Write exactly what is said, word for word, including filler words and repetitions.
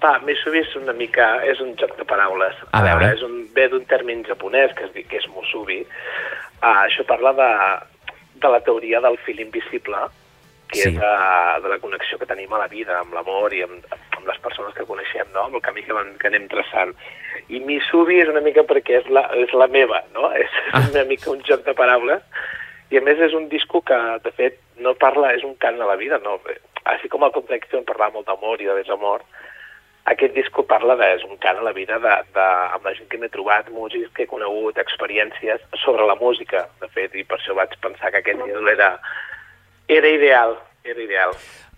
Va, Mitsubi és una mica... és un joc de paraules. A veure. Uh, és un, ve d'un terme japonès que es diu que és musubi. Uh, això parla de, de la teoria del fil invisible, que Sí. és de, de la connexió que tenim a la vida, amb l'amor i amb, amb les persones que coneixem, no? Amb el camí que, van, que anem traçant. I Mitsubi és una mica perquè és la, és la meva, no? És Ah. una mica un joc de paraules. I a més és un disco que, de fet, no parla, és un cant a la vida, no? Així com el Contradiction parlava molt d'amor i de desamor, aquest disco parla de, és un cant a la vida de, de, amb la gent que m'he trobat, músics que he conegut, experiències sobre la música, de fet, i per això vaig pensar que aquest títol era, era ideal, era ideal.